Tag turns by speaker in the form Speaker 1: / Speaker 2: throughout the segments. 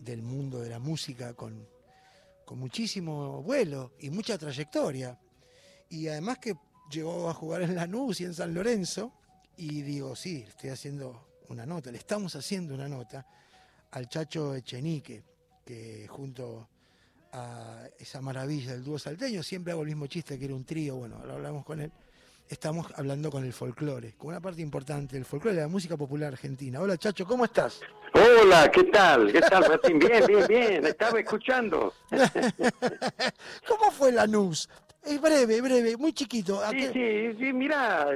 Speaker 1: del mundo de la música con muchísimo vuelo y mucha trayectoria. Y además que llegó a jugar en Lanús y en San Lorenzo, y digo, sí, le estamos haciendo una nota al Chacho Echenique, que junto a esa maravilla del dúo salteño, siempre hago el mismo chiste que era un trío, bueno, ahora hablamos con él, estamos hablando con el folclore, con una parte importante del folclore de la música popular argentina. Hola Chacho, ¿cómo estás?
Speaker 2: Hola, ¿qué tal? ¿Qué tal, Martín? Bien, bien, bien, estaba escuchando.
Speaker 1: ¿Cómo fue Lanús? Es breve, muy chiquito.
Speaker 2: Sí, mira,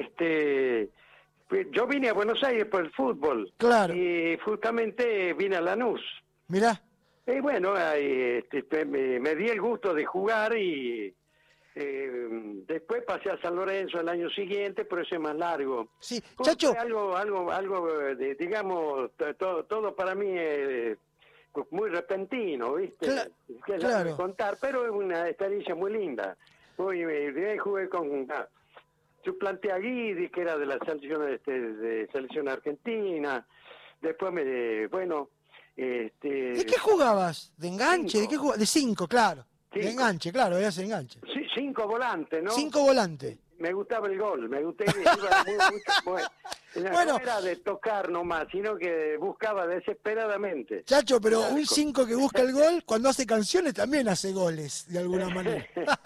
Speaker 2: pues yo vine a Buenos Aires por el fútbol.
Speaker 1: Claro.
Speaker 2: Y justamente vine a Lanús.
Speaker 1: Mirá.
Speaker 2: Y bueno, ahí, me di el gusto de jugar y después pasé a San Lorenzo el año siguiente, pero ese es más largo.
Speaker 1: Sí, Chacho.
Speaker 2: Algo digamos, todo para mí muy repentino, ¿viste?
Speaker 1: Claro.
Speaker 2: Contar, pero es una experiencia muy linda. Jugué con suplanté a Guidi, que era de la selección de selección argentina. Después
Speaker 1: ¿De qué jugabas? ¿De enganche?
Speaker 2: Cinco.
Speaker 1: ¿De qué jugabas? De 5, claro.
Speaker 2: Cinco.
Speaker 1: De enganche, claro, eras de enganche.
Speaker 2: Sí, 5 volantes, ¿no?
Speaker 1: 5 volantes.
Speaker 2: Me gustaba el gol, iba muy
Speaker 1: Bueno,
Speaker 2: no era de tocar nomás, sino que buscaba desesperadamente.
Speaker 1: Chacho, pero un 5 que busca el gol, cuando hace canciones también hace goles, de alguna manera.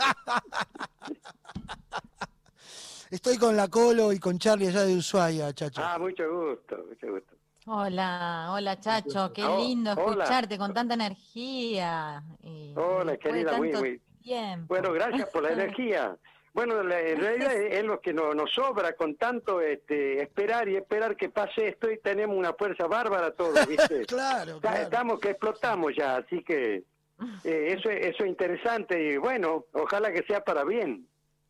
Speaker 1: Estoy con la Colo y con Charlie allá de Ushuaia, Chacho.
Speaker 2: Mucho gusto, mucho gusto.
Speaker 3: Hola Chacho, qué lindo escucharte con tanta energía.
Speaker 2: Hola, querida,
Speaker 3: muy tiempo.
Speaker 2: Bueno, gracias por la energía. Bueno, en realidad es lo que nos sobra con tanto esperar que pase esto y tenemos una fuerza bárbara todos, ¿viste?
Speaker 1: Claro.
Speaker 2: Estamos que explotamos ya, así que eso es interesante y bueno, ojalá que sea para bien.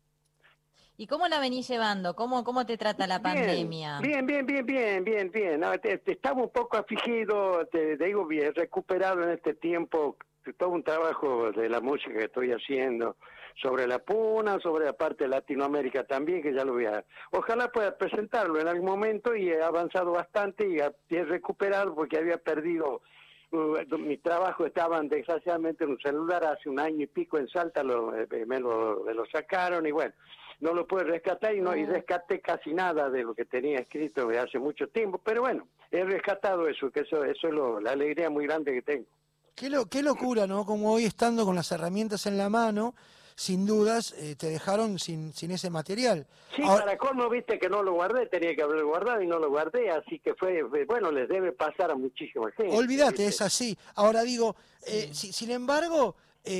Speaker 3: ¿Y cómo la venís llevando? ¿Cómo te trata la pandemia?
Speaker 2: Bien. Estaba un poco afligido, te digo, bien recuperado en este tiempo, todo un trabajo de la música que estoy haciendo, sobre la Puna, sobre la parte de Latinoamérica también, que ya lo voy a... Ojalá pueda presentarlo en algún momento y he avanzado bastante y he recuperado porque había perdido... mi trabajo estaban desgraciadamente en un celular hace un año y pico en Salta, me lo sacaron y bueno, no lo pude rescatar y rescaté casi nada de lo que tenía escrito de hace mucho tiempo, pero bueno, he rescatado eso, que eso es la alegría muy grande que tengo.
Speaker 1: Qué locura, ¿no? Como hoy estando con las herramientas en la mano, sin dudas, te dejaron sin ese material.
Speaker 2: Sí, ahora, para colmo, viste que no lo guardé, tenía que haberlo guardado y no lo guardé, así que bueno, les debe pasar a muchísima gente.
Speaker 1: Olvídate, es así. Ahora digo, sin embargo,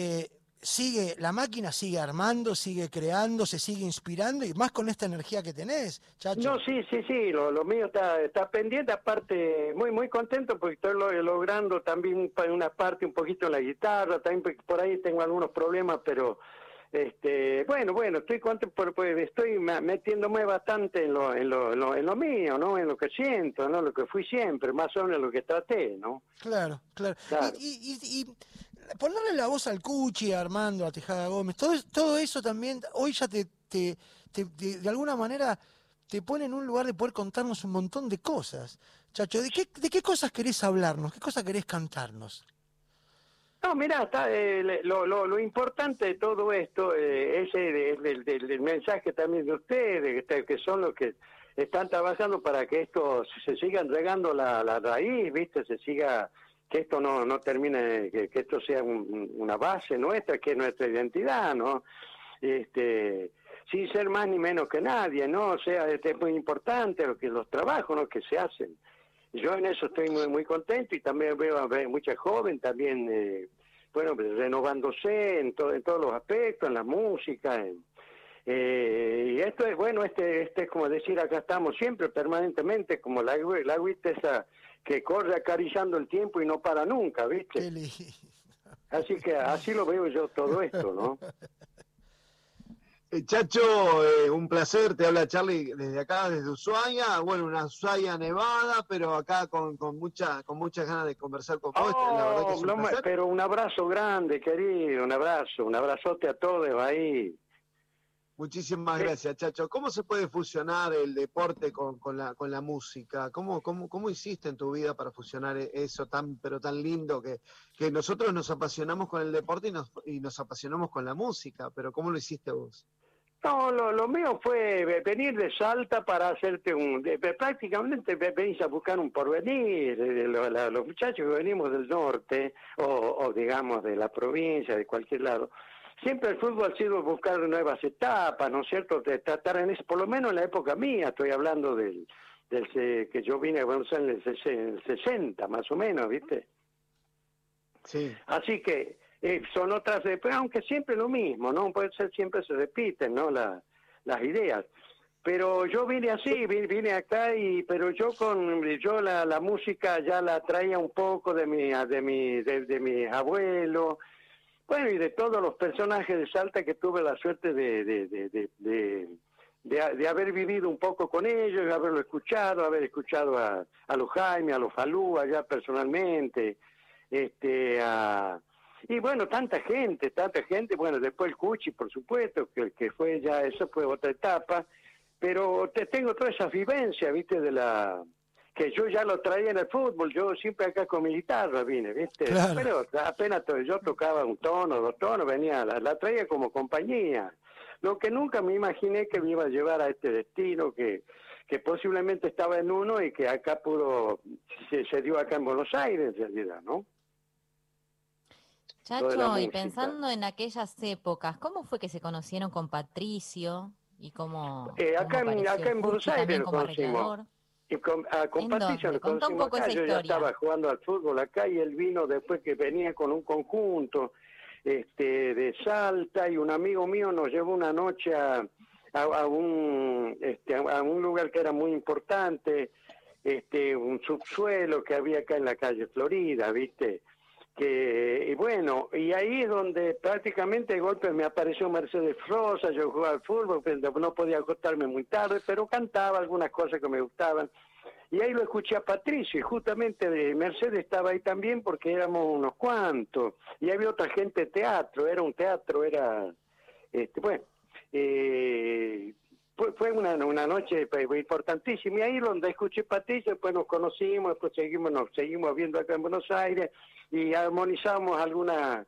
Speaker 1: la máquina sigue armando, sigue creando, se sigue inspirando, y más con esta energía que tenés, Chacho.
Speaker 2: No, sí, lo mío está pendiente, aparte muy contento porque estoy logrando también una parte un poquito en la guitarra, también por ahí tengo algunos problemas, pero bueno, estoy contento porque estoy metiéndome bastante en lo mío, ¿no? En lo que siento, ¿no? Lo que fui siempre, más o menos lo que traté, ¿no?
Speaker 1: Claro. Y ponerle la voz al Cuchi, a Armando, a Tejada Gómez, todo eso también, hoy ya de alguna manera te pone en un lugar de poder contarnos un montón de cosas. Chacho, ¿de qué cosas querés hablarnos? ¿Qué cosas querés cantarnos?
Speaker 2: No, mirá, lo importante de todo esto es el mensaje también de ustedes, que son los que están trabajando para que esto se sigan regando la raíz, ¿viste? Que esto no termine, que esto sea una base nuestra, que es nuestra identidad, ¿no? Sin ser más ni menos que nadie, ¿no? O sea, es muy importante los trabajos, ¿no? Que se hacen. Yo en eso estoy muy contento y también veo a mucha joven también, renovándose en todos los aspectos, en la música. Y esto es, bueno, es como decir, acá estamos siempre, permanentemente, como la agüita esa que corre acariciando el tiempo y no para nunca, ¿viste?
Speaker 1: Qué lindo.
Speaker 2: Así que así lo veo yo todo esto, ¿no?
Speaker 4: Chacho, un placer, te habla Charlie desde acá, desde Ushuaia, bueno, una Ushuaia nevada, pero acá con muchas ganas de conversar con vos, la verdad que es un placer.
Speaker 2: Pero un abrazo grande, querido, un abrazote a todos ahí.
Speaker 4: Muchísimas gracias, Chacho. ¿Cómo se puede fusionar el deporte con la música? ¿Cómo hiciste en tu vida para fusionar eso pero tan lindo que nosotros nos apasionamos con el deporte y nos apasionamos con la música? Pero ¿cómo lo hiciste vos?
Speaker 2: No, lo mío fue venir de Salta para hacerte prácticamente venís a buscar un porvenir. Los muchachos que venimos del norte, o digamos de la provincia, de cualquier lado, siempre el fútbol ha sido buscar nuevas etapas, ¿no es cierto? De tratar en eso, por lo menos en la época mía, estoy hablando que yo vine a Buenos Aires en el 60, más o menos, ¿viste?
Speaker 4: Sí.
Speaker 2: Así que son otras, pero aunque siempre lo mismo, ¿no? Puede ser, siempre se repiten, ¿no? Las ideas. Pero yo vine así, vine acá, pero yo la música ya la traía un poco de mi abuelo, bueno, y de todos los personajes de Salta que tuve la suerte de haber vivido un poco con ellos, haber escuchado a los Jaime, a los Falú allá personalmente, y bueno, tanta gente, bueno, después el Cuchi, por supuesto, que fue ya, eso fue otra etapa, pero tengo todas esas vivencias, ¿viste? Que yo ya lo traía en el fútbol, yo siempre acá con mi guitarra vine, ¿viste?
Speaker 1: Claro.
Speaker 2: Pero apenas yo tocaba un tono, 2 tonos, venía, la traía como compañía. Lo que nunca me imaginé que me iba a llevar a este destino, que posiblemente estaba en uno y que acá se dio acá en Buenos Aires, en realidad, ¿no?
Speaker 3: Chacho, y pensando en aquellas épocas, ¿cómo fue que se conocieron con Patricio? ¿Y cómo
Speaker 2: acá en Buenos Aires lo conocimos. Y con Patricio lo conocimos acá. Yo ya estaba jugando al fútbol acá y él vino después que venía con un conjunto de Salta, y un amigo mío nos llevó una noche a un lugar que era muy importante, un subsuelo que había acá en la calle Florida, ¿viste? Y bueno, y ahí es donde prácticamente de golpe me apareció Mercedes Rosa. Yo jugaba al fútbol, no podía acostarme muy tarde, pero cantaba algunas cosas que me gustaban. Y ahí lo escuché a Patricio, y justamente Mercedes estaba ahí también porque éramos unos cuantos. Y había otra gente de teatro, fue una noche importantísima. Y ahí donde escuché a Patricio, después nos conocimos, después nos seguimos viendo acá en Buenos Aires, y armonizamos algunas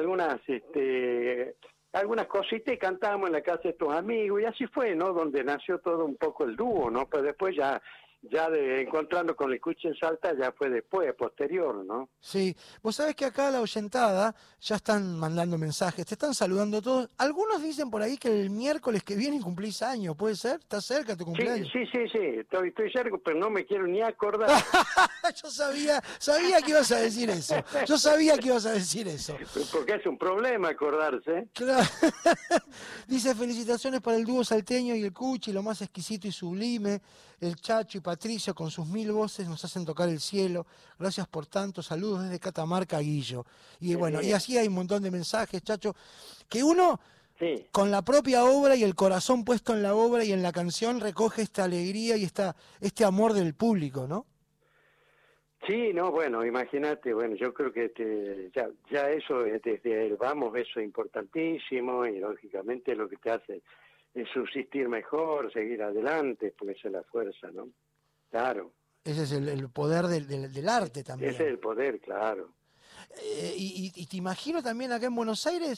Speaker 2: cositas y cantábamos en la casa de estos amigos, y así fue, ¿no? Donde nació todo un poco el dúo, ¿no? Pues después ya encontrando con el Cuchi en Salta, ya fue después, posterior, ¿no?
Speaker 1: Sí, vos sabés que acá la oyentada ya están mandando mensajes, te están saludando todos. Algunos dicen por ahí que el miércoles que viene cumplís años, ¿puede ser? ¿Estás cerca tu cumpleaños?
Speaker 2: Sí, estoy cerca, pero no me quiero ni acordar.
Speaker 1: Yo sabía que ibas a decir eso. Yo sabía que ibas a decir eso.
Speaker 2: Porque es un problema acordarse.
Speaker 1: Claro. Dice, felicitaciones para el dúo salteño y el Cuchi, lo más exquisito y sublime. El Chacho y Patricio con sus 1000 voces nos hacen tocar el cielo. Gracias por tanto. Saludos desde Catamarca, Guillo. Y bueno, y así hay un montón de mensajes, Chacho, que uno con la propia obra y el corazón puesto en la obra y en la canción recoge esta alegría y este amor del público, ¿no?
Speaker 2: Sí, no, bueno, imagínate, bueno, yo creo que ya eso, desde el vamos, eso es importantísimo, y lógicamente lo que te hace es subsistir mejor, seguir adelante, porque esa es la fuerza, ¿no? Claro.
Speaker 1: Ese es el poder del arte también.
Speaker 2: Ese es el poder, claro.
Speaker 1: Y te imagino también acá en Buenos Aires,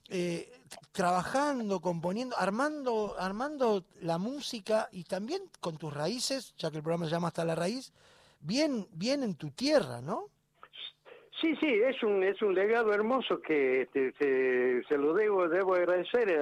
Speaker 1: trabajando, componiendo, armando la música, y también con tus raíces, ya que el programa se llama Hasta la Raíz, bien en tu tierra, ¿no?
Speaker 2: Sí, es un legado hermoso que se lo debo agradecer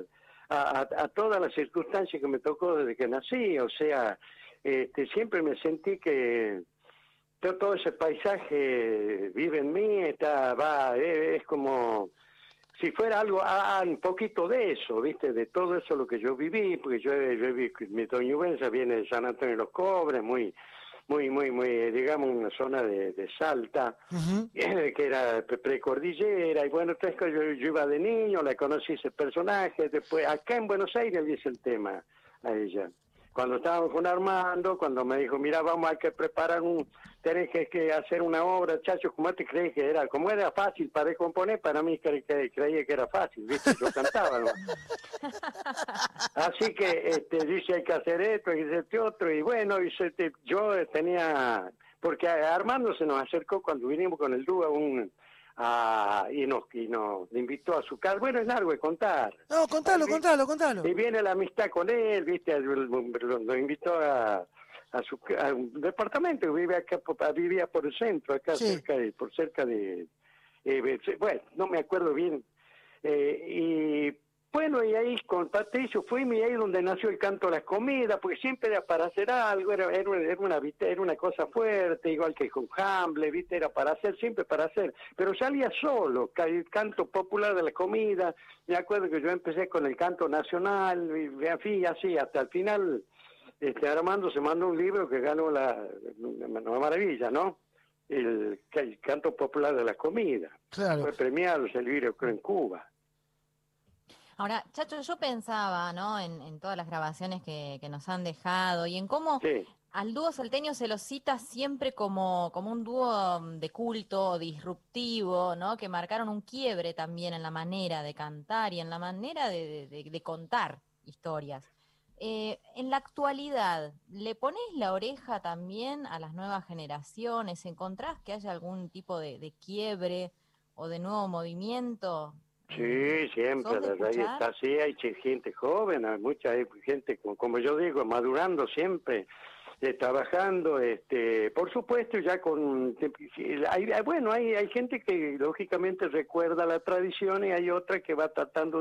Speaker 2: a todas las circunstancias que me tocó desde que nací. O sea, siempre me sentí que todo ese paisaje vive en mí, es como si fuera algo, un poquito de eso, ¿viste? De todo eso lo que yo viví, porque yo viví, mi Toñubenza viene de San Antonio de los Cobres, muy, digamos, una zona de Salta, que era precordillera, y bueno, entonces yo iba de niño, la conocí ese personaje, después acá en Buenos Aires le hice el tema a ella. cuando estábamos con Armando, cuando me dijo, mira, vamos, hay que preparar tenés que hacer una obra, chacho, ¿cómo te crees que era? Como era fácil para componer, para mí creía que era fácil, ¿viste? Yo cantaba, ¿no? Así que dice, hay que hacer esto, hay que hacer este otro, y bueno, yo tenía, porque a Armando se nos acercó cuando vinimos con el dúo y nos invitó a su casa. Bueno, es largo de contar.
Speaker 1: No, contalo.
Speaker 2: Y viene la amistad con él, ¿viste? Lo invitó a un departamento que vivía por el centro, acá
Speaker 1: sí.
Speaker 2: cerca de bueno, no me acuerdo bien. Y bueno, y ahí con Patricio fuimos, y ahí donde nació el canto a las comidas, porque siempre era para hacer algo, era una cosa fuerte, igual que con Hamble, ¿viste? Era siempre para hacer, pero salía solo, el canto popular de la comida. Me acuerdo que yo empecé con el canto nacional, y en fin, así, hasta el final. Armando se mandó un libro que ganó una maravilla, ¿no? El canto popular de la comida.
Speaker 1: Claro.
Speaker 2: Fue premiado ese libro, creo, en Cuba.
Speaker 3: Ahora, Chacho, yo pensaba, ¿no? En todas las grabaciones que nos han dejado y en cómo
Speaker 2: Sí.
Speaker 3: al dúo salteño se lo cita siempre como un dúo de culto, disruptivo, ¿no? Que marcaron un quiebre también en la manera de cantar y en la manera de contar historias. En la actualidad, ¿le ponés la oreja también a las nuevas generaciones? ¿Encontrás que haya algún tipo de quiebre o de nuevo movimiento?
Speaker 2: Sí, siempre,
Speaker 3: ¿Sos de
Speaker 2: ahí
Speaker 3: escuchar?
Speaker 2: está, sí, hay gente joven, hay mucha gente, como yo digo, madurando siempre, trabajando, por supuesto, ya hay gente que lógicamente recuerda la tradición, y hay otra que va tratando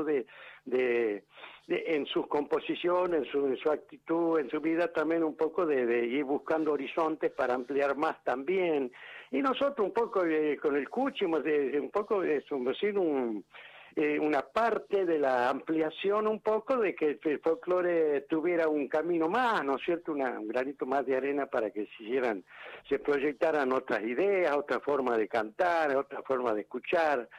Speaker 2: en sus composiciones, en su actitud, en su vida también un poco de ir buscando horizontes para ampliar más también. Y nosotros un poco con el Cuchi, un poco decir una parte de la ampliación un poco de que el folclore tuviera un camino más, ¿no es cierto? Un granito más de arena para que se proyectaran otras ideas, otra forma de cantar, otra forma de escuchar,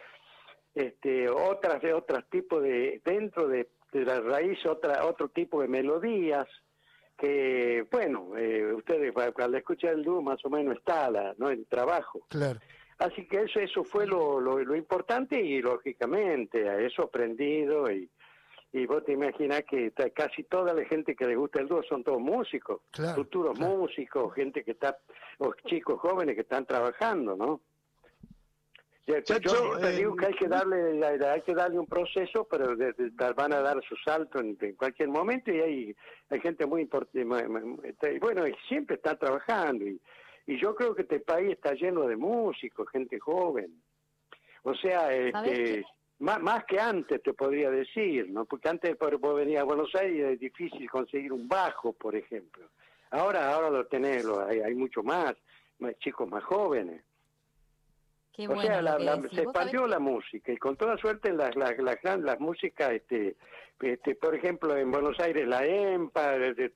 Speaker 2: otros tipos dentro de la raíz, otro tipo de melodías que, bueno, ustedes al escuchar el dúo más o menos está el trabajo.
Speaker 1: Claro.
Speaker 2: Así que eso fue lo importante, y lógicamente a eso aprendido, y vos te imaginás que casi toda la gente que le gusta el dúo son todos músicos,
Speaker 1: Claro,
Speaker 2: futuros músicos, gente o chicos jóvenes que están trabajando, ¿no?
Speaker 4: Chacho,
Speaker 2: Yo siempre digo que hay que darle un proceso, pero van a dar su salto en cualquier momento, y hay gente muy importante, bueno, y siempre están trabajando, y yo creo que este país está lleno de músicos, gente joven. O sea, más que antes, te podría decir, ¿no? Porque antes, vos venías a Buenos Aires, es difícil conseguir un bajo, por ejemplo. Ahora lo tenés, hay mucho más chicos más jóvenes.
Speaker 3: Qué
Speaker 2: O
Speaker 3: bueno
Speaker 2: sea,
Speaker 3: lo que decís.
Speaker 2: se expandió la música, y con toda suerte las músicas, por ejemplo, en Buenos Aires, la EMPA,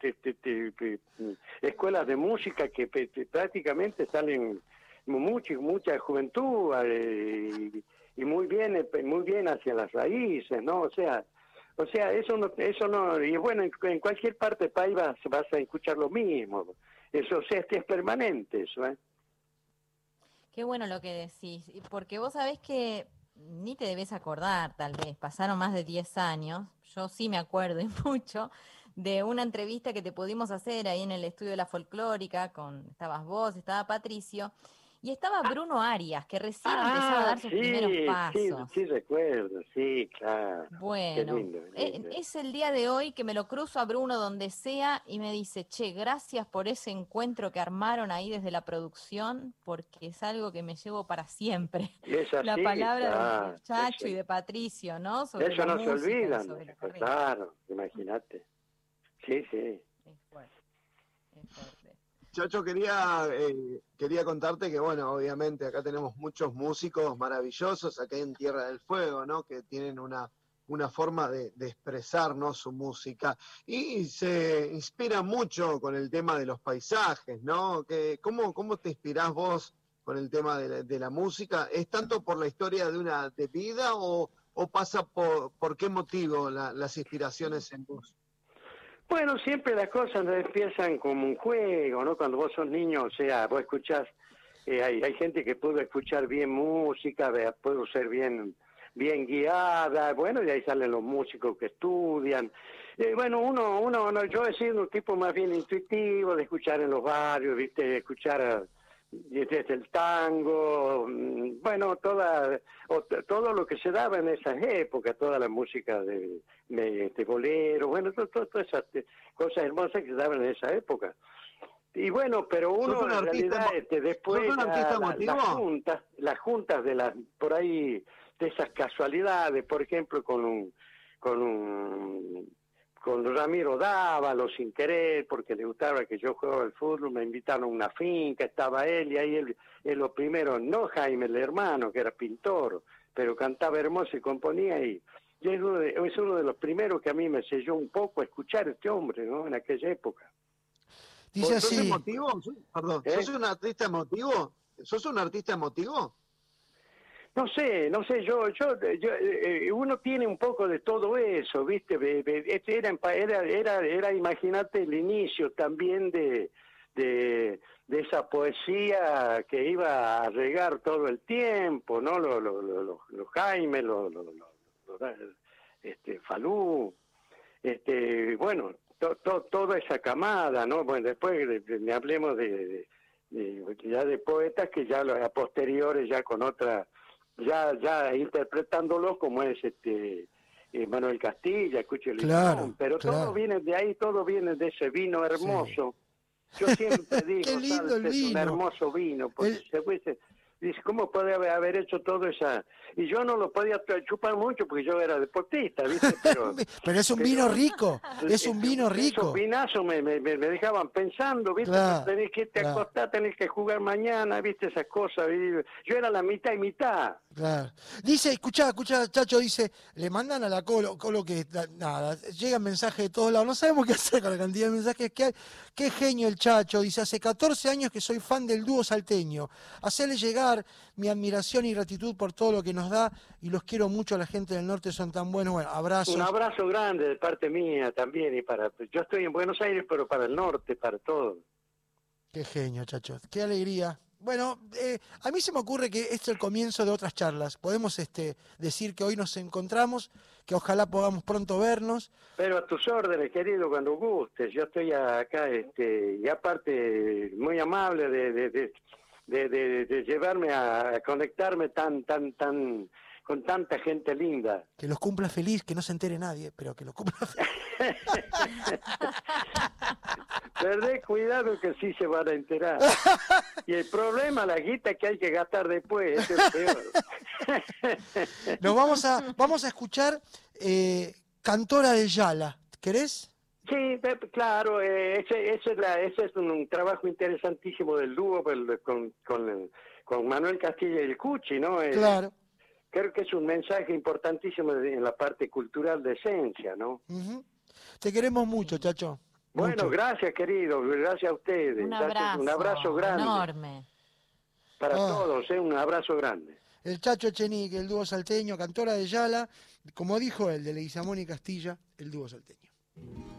Speaker 2: escuelas de música que prácticamente salen mucha juventud, y muy bien hacia las raíces, ¿no? O sea, eso no, y bueno, en cualquier parte del país vas a escuchar lo mismo. Eso, o sea, es permanente eso, ¿eh?
Speaker 3: Qué bueno lo que decís, porque vos sabés que ni te debes acordar, tal vez, pasaron más de 10 años, yo sí me acuerdo y mucho, de una entrevista que te pudimos hacer ahí en el estudio de la Folclórica, estabas vos, estaba Patricio, y estaba Bruno Arias, que recién empezaba a dar sus primeros pasos.
Speaker 2: Sí, recuerdo, sí, claro.
Speaker 3: Bueno,
Speaker 2: Qué lindo.
Speaker 3: es el día de hoy que me lo cruzo a Bruno donde sea y me dice, che, gracias por ese encuentro que armaron ahí desde la producción, porque es algo que me llevo para siempre.
Speaker 2: Es así,
Speaker 3: La palabra
Speaker 2: claro,
Speaker 3: de Chacho
Speaker 2: eso,
Speaker 3: y de Patricio, ¿no? Sobre
Speaker 2: eso
Speaker 3: la
Speaker 2: no se
Speaker 3: música y
Speaker 2: olvida,
Speaker 3: sobre la
Speaker 2: pues,
Speaker 3: carrera.
Speaker 2: claro, imagínate. Sí.
Speaker 3: Es fuerte, es fuerte.
Speaker 4: Chacho, quería contarte que, bueno, obviamente acá tenemos muchos músicos maravillosos, acá en Tierra del Fuego, ¿no? Que tienen una forma de expresar, ¿no? Su música, y se inspira mucho con el tema de los paisajes, ¿no? ¿Cómo te inspirás vos con el tema de la música? ¿Es tanto por la historia de vida o pasa por qué motivo las inspiraciones en vos?
Speaker 2: Bueno, siempre las cosas empiezan como un juego, ¿no? Cuando vos sos niño, o sea, vos escuchás, hay gente que pudo escuchar bien música, pudo ser bien guiada, bueno, y ahí salen los músicos que estudian. Bueno, yo he sido un tipo más bien intuitivo, de escuchar en los barrios, ¿viste? De escuchar desde el tango, bueno, todo lo que se daba en esas épocas, toda la música de bolero, bueno, todas esas cosas hermosas que se daban en esa época. Y bueno, pero uno en realidad después las juntas de las por ahí de esas casualidades, por ejemplo con Ramiro Dávalo, sin querer, porque le gustaba que yo jugaba al fútbol, me invitaron a una finca, estaba él, y ahí él lo primero, no Jaime, el hermano, que era pintor, pero cantaba hermoso y componía, y es uno de los primeros que a mí me selló un poco a escuchar a este hombre, ¿no? En aquella época.
Speaker 1: Dice así.
Speaker 4: ¿Sos emotivo? Perdón, ¿sos un artista emotivo? ¿Sos un artista emotivo?
Speaker 2: No sé, uno tiene un poco de todo eso, ¿viste? Imagínate el inicio también de esa poesía que iba a regar todo el tiempo, ¿no? Los Jaime, Falú, bueno, toda esa camada, ¿no? Bueno, después hablemos ya de poetas que ya a posteriores, ya con otra, ya interpretándolos como es Manuel Castilla, Escucho el Limón, pero todo viene de ahí, todo viene de ese vino hermoso. Sí. Yo siempre digo,
Speaker 1: qué lindo el vino.
Speaker 2: Es un hermoso vino, porque dice, ¿cómo puede haber hecho todo esa? Y yo no lo podía chupar mucho porque yo era deportista, ¿viste?
Speaker 1: Pero es un vino rico, es un vino rico.
Speaker 2: Esos vinazos me dejaban pensando, ¿viste?
Speaker 1: Claro,
Speaker 2: tenés que irte a acostar, tenés que jugar mañana, ¿viste? Esas cosas. Yo era la mitad y mitad.
Speaker 1: Claro. Dice, escuchá, Chacho, dice, le mandan a la Colo que, nada, llegan mensajes de todos lados, no sabemos qué hacer con la cantidad de mensajes que hay. Qué genio el Chacho, dice, hace 14 años que soy fan del dúo salteño. Hacerle llegar mi admiración y gratitud por todo lo que nos da y los quiero mucho, la gente del norte son tan buenos. Bueno, abrazos.
Speaker 2: Un abrazo grande de parte mía también, yo estoy en Buenos Aires, pero para el norte, para todo.
Speaker 1: Qué genio, Chacho, qué alegría. Bueno, a mí se me ocurre que este es el comienzo de otras charlas. Podemos decir que hoy nos encontramos, que ojalá podamos pronto vernos.
Speaker 2: Pero a tus órdenes, querido, cuando gustes. Yo estoy acá, y aparte, muy amable de llevarme a conectarme con tanta gente linda.
Speaker 1: Que los cumpla feliz, que no se entere nadie, pero que los cumpla feliz.
Speaker 2: Perdé cuidado que sí se van a enterar. Y el problema, la guita que hay que gastar después, eso es peor.
Speaker 1: Nos vamos a escuchar Cantora de Yala, ¿querés?
Speaker 2: Sí, claro, ese es un trabajo interesantísimo del dúo con Manuel Castilla y el Cuchi, ¿no?
Speaker 1: Claro.
Speaker 2: Creo que es un mensaje importantísimo en la parte cultural de esencia, ¿no?
Speaker 1: Uh-huh. Te queremos mucho, Chacho.
Speaker 2: Bueno,
Speaker 1: mucho.
Speaker 2: Gracias, querido, gracias a ustedes.
Speaker 3: Un abrazo
Speaker 2: grande.
Speaker 3: Enorme.
Speaker 2: Para todos, un abrazo grande.
Speaker 1: El Chacho Echenique, el dúo salteño, Cantora de Yala, como dijo él, de Leguizamón y Castilla, el dúo salteño.